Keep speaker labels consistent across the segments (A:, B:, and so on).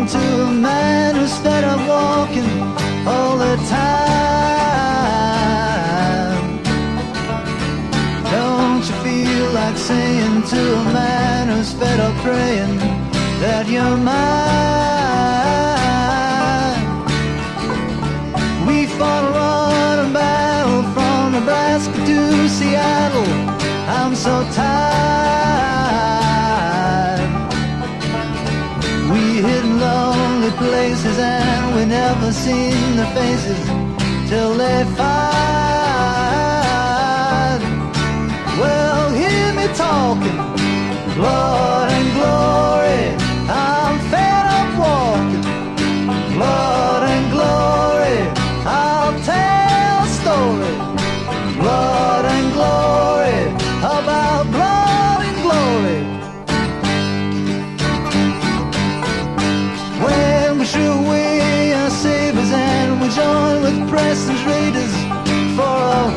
A: talking to a man who's fed up walking all the time. Don't you feel like saying to a man who's fed up praying that you're mine? We fought a running battle from Nebraska to Seattle. I'm so tired. We hid in lonely places and we never seen their faces till they fired. Well, hear me talking, blood and glory. I'm fed up walking, blood and glory. I'll tell a story, blood and glory, about blood and glory. When we threw away our sabers and we joined with Preston's Raiders for a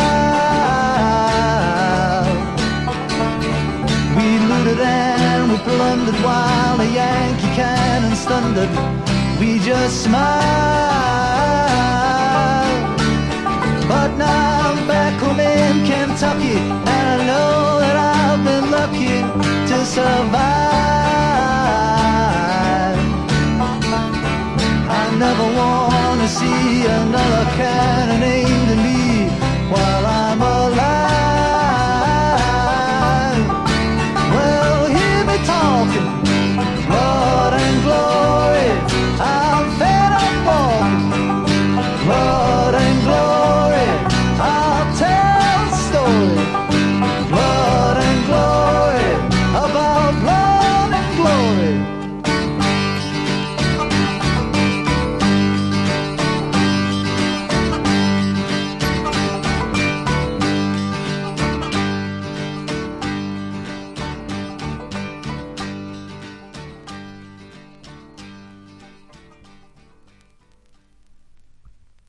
A: while, we looted and we plundered while the Yankee cannons thundered. We just smiled. But now I'm back home in Kentucky, and I know that I've been lucky to survive. I never want to see another cannonade